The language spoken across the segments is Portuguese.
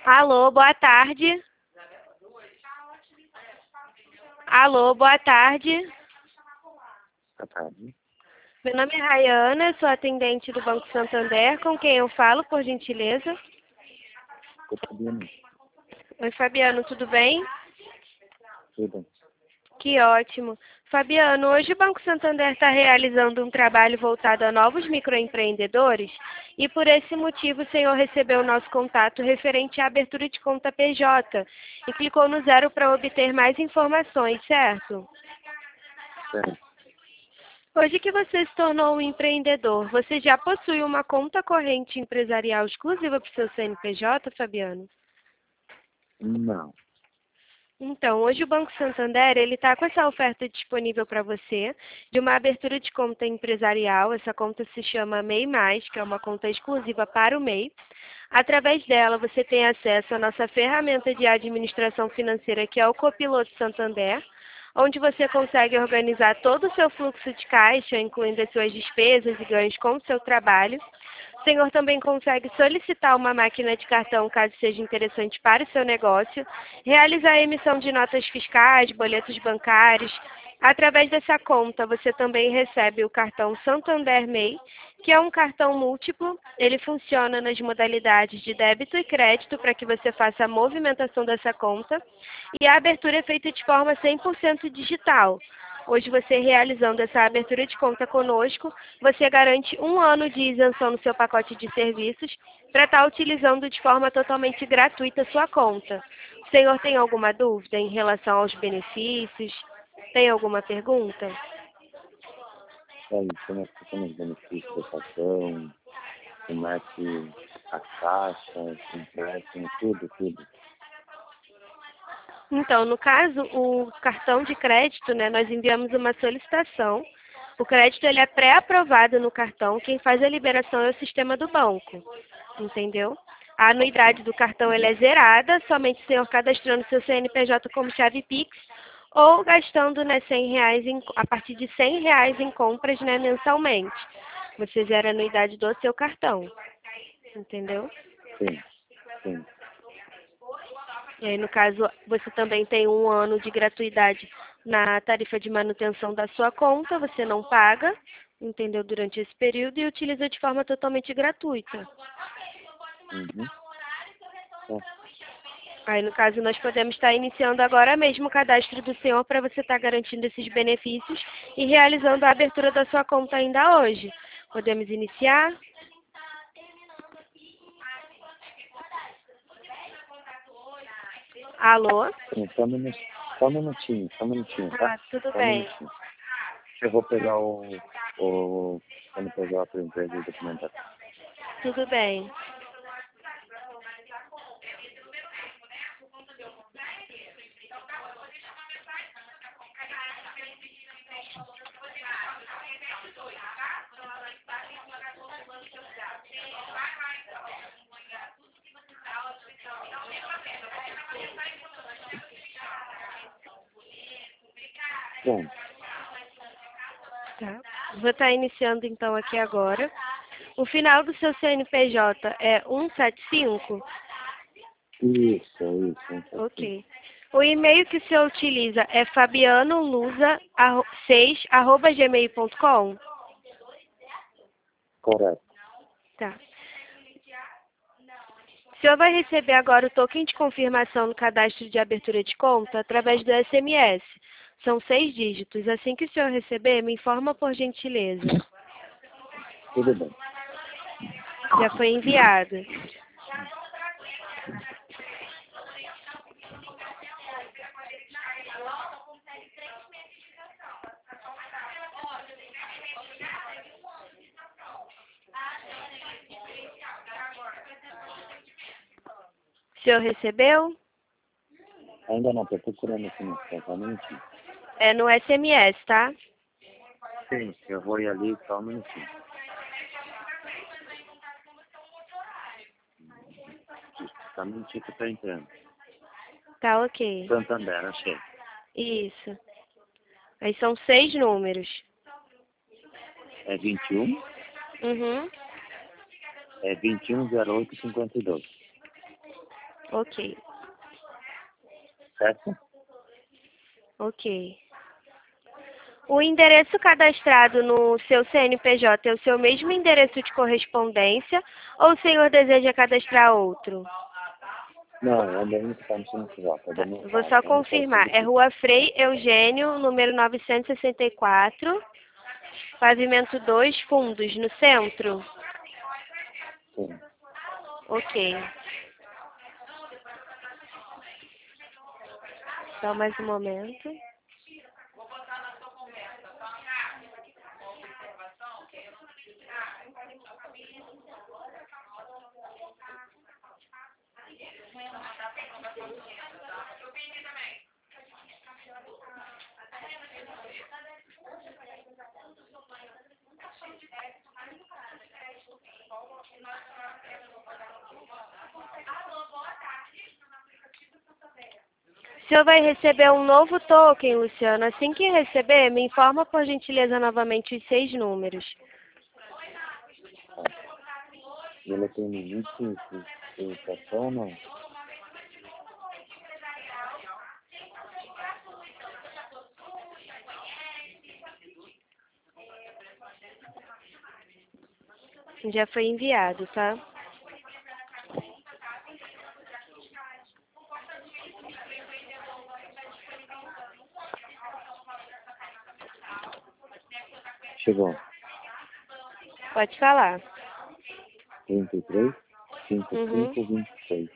Alô, boa tarde. Alô, boa tarde. Boa tarde. Meu nome é Rayana, sou atendente do Banco Santander. Com quem eu falo, por gentileza? Oi, Fabiano. Oi, Fabiano, tudo bem? Tudo. Que ótimo. Fabiano, hoje o Banco Santander está realizando um trabalho voltado a novos microempreendedores e por esse motivo o senhor recebeu o nosso contato referente à abertura de conta PJ e clicou no 0 para obter mais informações, certo? Certo. Hoje que você se tornou um empreendedor, você já possui uma conta corrente empresarial exclusiva para o seu CNPJ, Fabiano? Não. Então, hoje o Banco Santander ele está com essa oferta disponível para você de uma abertura de conta empresarial. Essa conta se chama MEI+, que é uma conta exclusiva para o MEI. Através dela, você tem acesso à nossa ferramenta de administração financeira, que é o Copiloto Santander, onde você consegue organizar todo o seu fluxo de caixa, incluindo as suas despesas e ganhos com o seu trabalho. O senhor também consegue solicitar uma máquina de cartão, caso seja interessante para o seu negócio, realizar a emissão de notas fiscais, boletos bancários. Através dessa conta, você também recebe o cartão Santander MEI, que é um cartão múltiplo. Ele funciona nas modalidades de débito e crédito para que você faça a movimentação dessa conta. E a abertura é feita de forma 100% digital. Hoje, você realizando essa abertura de conta conosco, você garante 1 ano de isenção no seu pacote de serviços para estar utilizando de forma totalmente gratuita a sua conta. O senhor tem alguma dúvida em relação aos benefícios? Tem alguma pergunta? Aí, como é que funciona os benefícios do cartão? Como é que a taxa, o empréstimo, tudo. Então, no caso, o cartão de crédito, né, nós enviamos uma solicitação. O crédito ele é pré-aprovado no cartão. Quem faz a liberação é o sistema do banco, entendeu? A anuidade do cartão ela é zerada, somente o senhor cadastrando seu CNPJ como chave Pix ou gastando, né, R$ 100 a partir de R$ 100 em compras, né, mensalmente. Você zera a anuidade do seu cartão, entendeu? Sim. E aí, no caso, você também tem 1 ano de gratuidade na tarifa de manutenção da sua conta, você não paga, entendeu, durante esse período e utiliza de forma totalmente gratuita. Uhum. É. Aí, no caso, nós podemos estar iniciando agora mesmo o cadastro do senhor para você estar garantindo esses benefícios e realizando a abertura da sua conta ainda hoje. Podemos iniciar? Alô? Sim, só um minutinho, tá? Ah, tudo Só um bem. minutinho. Eu vou pegar o CNPJ para empresa de documentação. Tudo bem. Bom, Tá. Vou estar iniciando então aqui agora. O final do seu CNPJ é 175? isso. Ok. O e-mail que o senhor utiliza é fabianolusa6@gmail.com? Correto. Tá. O senhor vai receber agora o token de confirmação no cadastro de abertura de conta através do SMS. São 6 dígitos. Assim que o senhor receber, me informa por gentileza. Tudo bem. Já foi enviado. O senhor recebeu? Ainda não, estou procurando aqui no só um minutinho. É no SMS, tá? Sim, eu vou ir ali só um minutinho. Só um minutinho que eu estou entrando. Tá ok. Santander, achei. Isso. Aí são 6 números. É 21, Uhum. é 210852. Ok, certo? ok. O endereço cadastrado no seu CNPJ é o seu mesmo endereço de correspondência ou o senhor deseja cadastrar outro? Não, é da minha que tá no CNPJ, é Tá, da minha vou casa, só eu não quero confirmar. É substituir. Rua Frei Eugênio, número 964, pavimento 2, Fundos, no centro? Sim. Ok. Só mais um momento. O senhor vai receber um novo token, Luciano. Assim que receber, me informa por gentileza novamente os 6 números. Tá. E ela tem limite de estação ou não? Já foi enviado, tá? Chegou. Pode falar. 33, Uhum. 55, 26.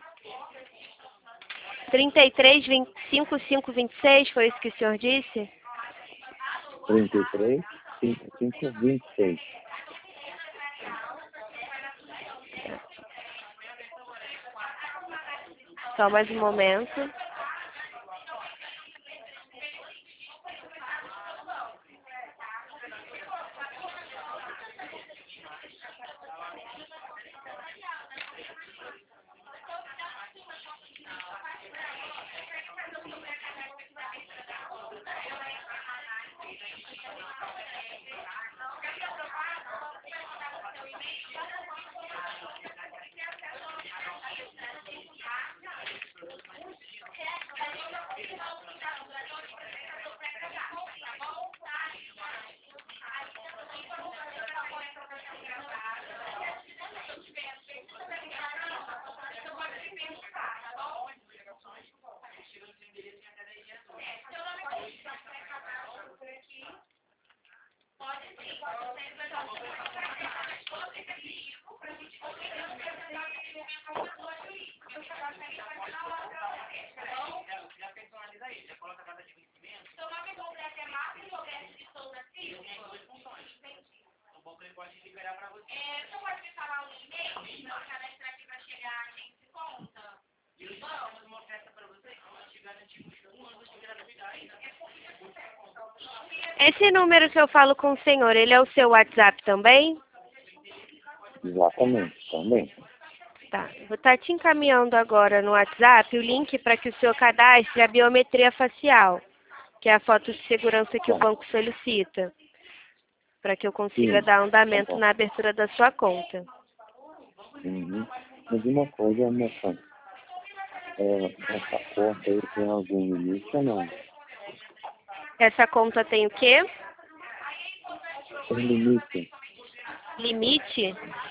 33, 55, 26, foi isso que o senhor disse? 33, 55, 26. Só mais um momento. Esse número que eu falo com o senhor, ele é o seu WhatsApp também? Exatamente, também. Tá. Vou estar te encaminhando agora no WhatsApp o link para que o senhor cadastre a biometria facial, que é a foto de segurança que o Tá. banco solicita, para que eu consiga Sim, dar tá andamento bom. na abertura da sua conta. Uhum. Mas uma coisa, moça, essa conta aí tem algum limite ou não? Essa conta tem o quê? Tem limite? Limite?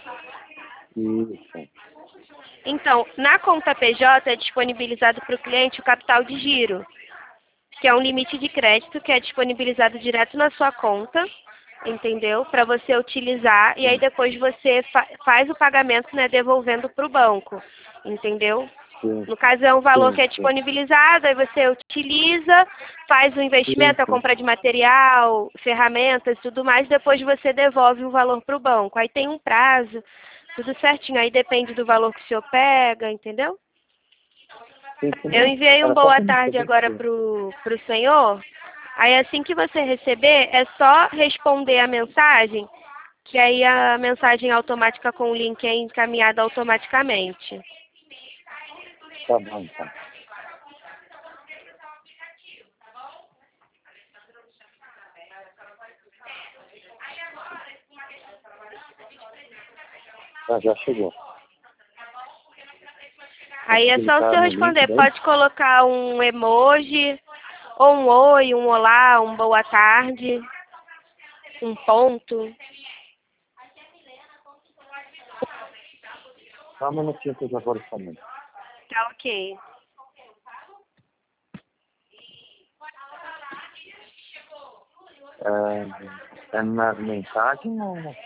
Isso. Então, na conta PJ é disponibilizado para o cliente o capital de giro, que é um limite de crédito que é disponibilizado direto na sua conta, entendeu? Para você utilizar e aí Sim, depois você faz o pagamento, né, devolvendo para o banco, entendeu? sim, No caso é um valor que sim, é sim, disponibilizado, aí você utiliza, faz o sim, investimento, a sim. compra de material, ferramentas, tudo mais, depois você devolve o valor para o banco. Aí tem um prazo, tudo certinho, aí depende do valor que o senhor pega, entendeu? Sim, sim, Eu não. enviei um Era só boa para me tarde saber agora se... pro senhor. Aí assim que você receber, é só responder a mensagem, que aí a mensagem automática com o link é encaminhada automaticamente. Tá bom, então. Já chegou. Aí é só o clicar senhor no link responder. daí? Pode colocar um emoji, ou um oi, um olá, um boa tarde, um ponto. Só um minutinho que eu já vou responder. Tá ok. É nas mensagens ou não?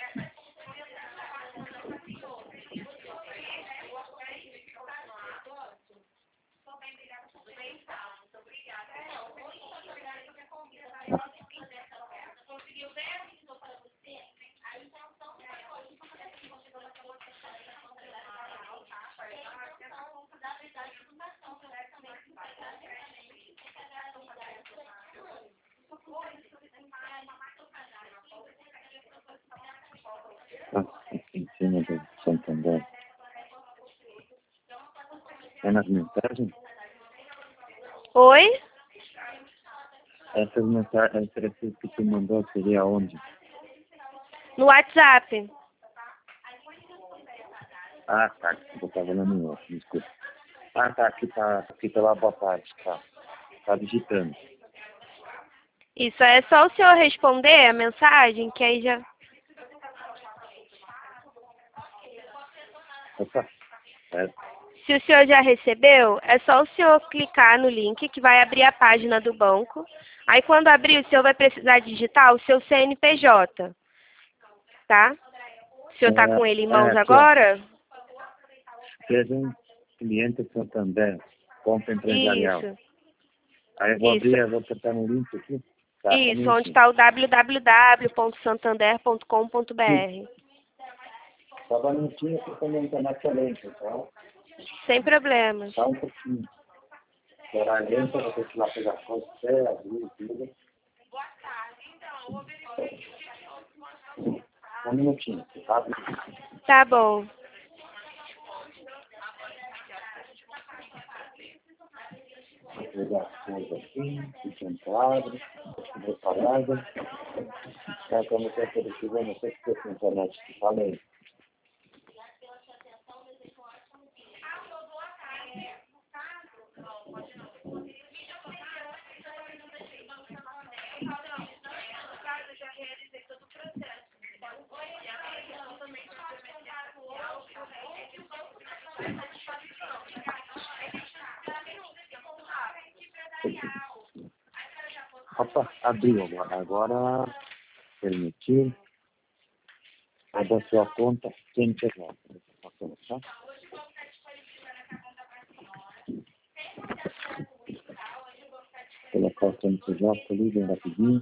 Aqui em cima do Santander. É nas mensagens? Oi? Essas mensagens, essas que tu mandou seria onde? No WhatsApp. Ah, tá. Eu tava olhando em outro, desculpa. Ah, tá. Aqui tá lá, boa tarde. Tá digitando. Isso, é só o senhor responder a mensagem, que aí já... Opa. É. Se o senhor já recebeu, é só o senhor clicar no link que vai abrir a página do banco. Aí quando abrir, o senhor vai precisar digitar o seu CNPJ, tá? O senhor está com ele em mãos Aqui, ó. agora? Seja um cliente Santander, compra empresarial. Isso, Aí eu vou isso. abrir, eu vou apertar no link aqui. Tá, Isso, onde está o www.santander.com.br. Só um minutinho que eu tô na internet também, tá? Sem problemas. Só um pouquinho. Será lento, eu vou ter que ir lá pegar as coisas, abrir tudo. Um minutinho, tá? Tá bom. Vou pegar as coisas aqui, fica em quadro, vou parada. Tá, como eu tô oferecendo, eu não sei se tem internet que falei. Opa, abriu agora. Agora, permitir. Aí da sua conta, quem pegar. Tá? Colocar o CNPJ ali, bem rapidinho.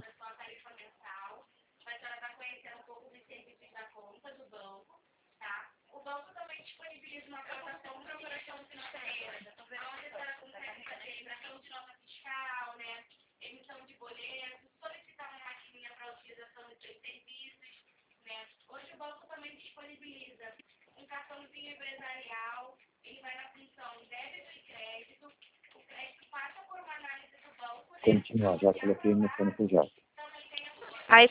Continuar, já coloquei no CNPJ. Aí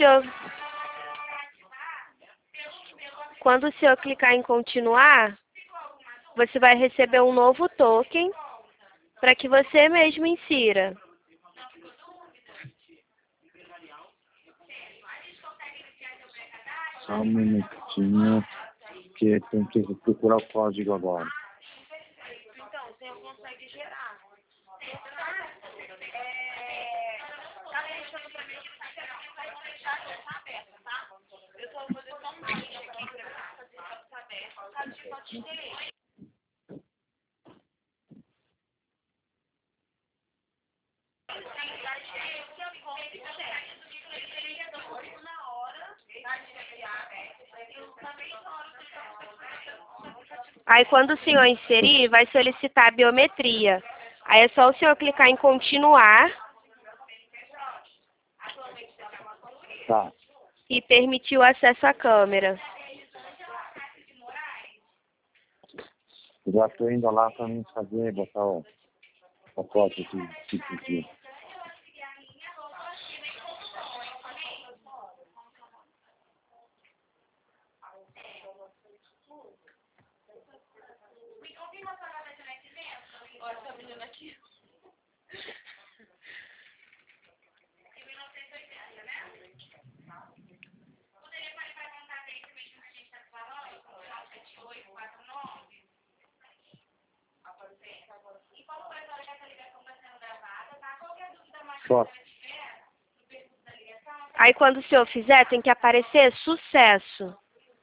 quando o senhor clicar em continuar, você vai receber um novo token para que você mesmo insira. Só um minutinho, que tem que procurar o código agora. Aí quando o senhor inserir, vai solicitar a biometria. Aí é só o senhor clicar em continuar Tá. e permitir o acesso à câmera. Já estou indo lá para mim fazer, botar o código aqui. Só. Aí quando o senhor fizer, tem que aparecer sucesso.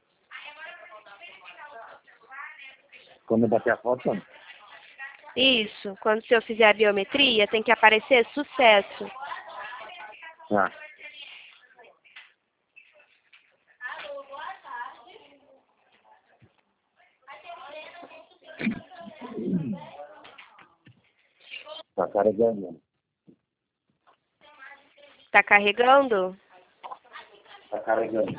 Quando eu bater a foto, Isso. Quando o senhor fizer a biometria, tem que aparecer sucesso. tá. Tá carregando. Tá carregando? Tá carregando.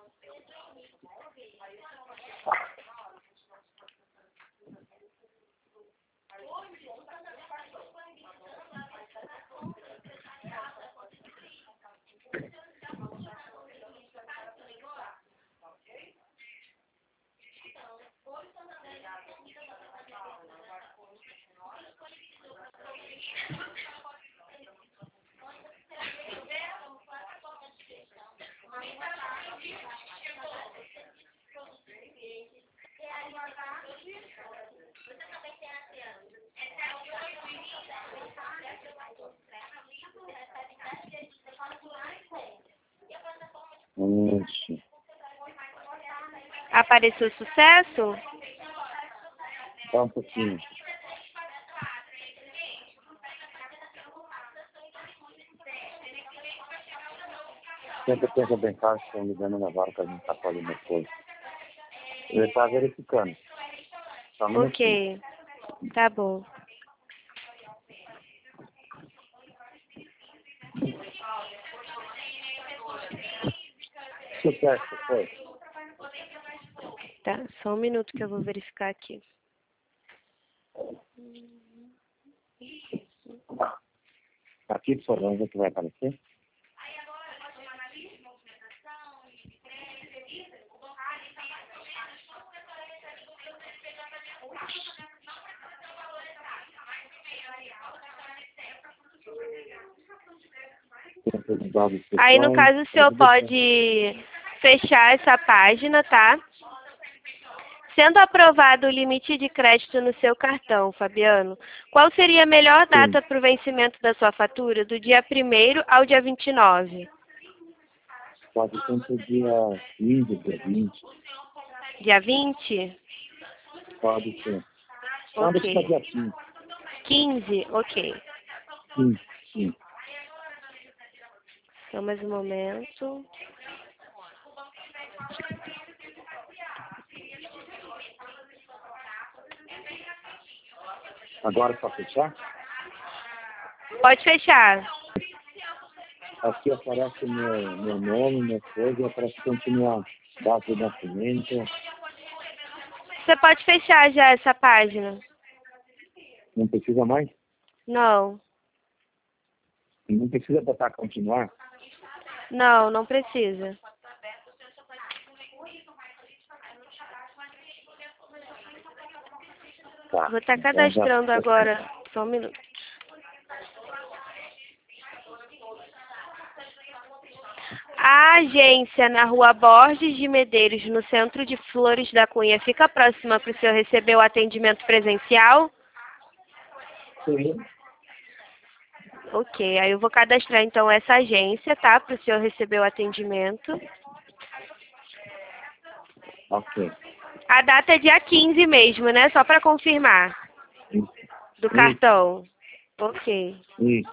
Isso. Apareceu sucesso? Só um pouquinho. Sempre pensa bem fácil, estão ligando na hora que a gente tá falando as coisas. Ele tá verificando. Só um minutinho. Ok. Tá bom. Sucesso, foi. Tá, só um minuto que eu vou verificar aqui. Aqui, por favor, que vai aparecer. Aí, no caso, o senhor pode fechar essa página, tá? Sendo aprovado o limite de crédito no seu cartão, Fabiano, qual seria a melhor data para o vencimento da sua fatura? Do dia 1º ao dia 29? Pode ser entre o dia 15, dia 20. Dia 20? Pode ser. Não, deixa Ok. dia 15. 15? Ok. 15, sim. Só mais um momento. Agora é só fechar? Pode fechar. Aqui aparece meu nome, minha coisa, aparece continuar. Data de nascimento. Você pode fechar já essa página? Não precisa mais? Não. Não precisa botar continuar? Não, não precisa. Tá. Vou estar Então, cadastrando já- agora. Só um minuto. A agência na Rua Borges de Medeiros, no centro de Flores da Cunha, fica próxima para o senhor receber o atendimento presencial? Sim. Ok, aí eu vou cadastrar então essa agência, tá? Para o senhor receber o atendimento. Ok. A data é dia 15 mesmo, né? Só para confirmar. Isso. Do cartão. Ok. Isso.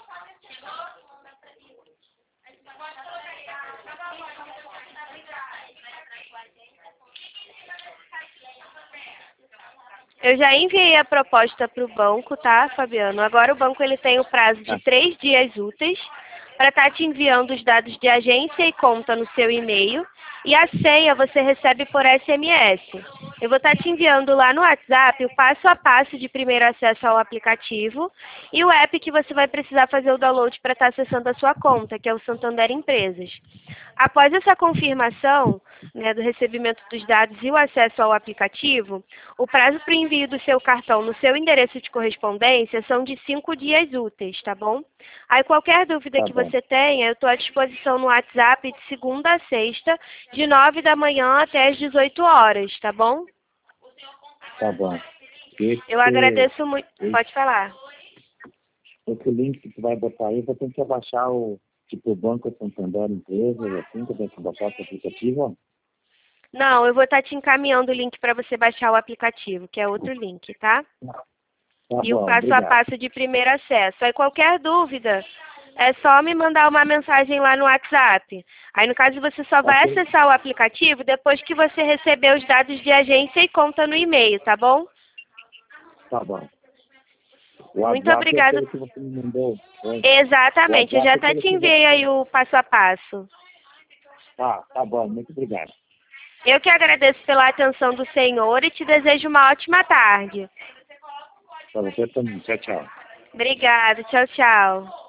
Eu já enviei a proposta para o banco, tá, Fabiano? Agora o banco ele tem o prazo de 3 dias úteis para estar te enviando os dados de agência e conta no seu e-mail. E a senha você recebe por SMS. Eu vou estar te enviando lá no WhatsApp o passo a passo de primeiro acesso ao aplicativo e o app que você vai precisar fazer o download para estar acessando a sua conta, que é o Santander Empresas. Após essa confirmação, né, do recebimento dos dados e o acesso ao aplicativo, o prazo para o envio do seu cartão no seu endereço de correspondência são de 5 dias úteis, tá bom? Aí qualquer dúvida Tá que bom, você tenha, eu estou à disposição no WhatsApp de segunda a sexta, de 9 da manhã até as 18 horas, tá bom? tá bom. Eu agradeço muito. Pode falar. Esse link que tu vai botar aí, eu tenho que baixar o Banco Santander Empresas, assim, que eu tenho que baixar esse aplicativo. Não, eu vou estar te encaminhando o link para você baixar o aplicativo, que é outro link, tá? Tá E o bom, passo a obrigado. passo de primeiro acesso. Aí qualquer dúvida, é só me mandar uma mensagem lá no WhatsApp. Aí no caso você só vai Ok. acessar o aplicativo depois que você receber os dados de agência e conta no e-mail, tá bom? Tá bom. O Muito WhatsApp é obrigada. aquele que você me mandou. Foi. O Exatamente, eu já WhatsApp é até aquele te que enviei você... aí o passo a passo. Tá bom, muito obrigado. Eu que agradeço pela atenção do senhor e te desejo uma ótima tarde. Para você também. Tchau, tchau. Obrigada, tchau, tchau.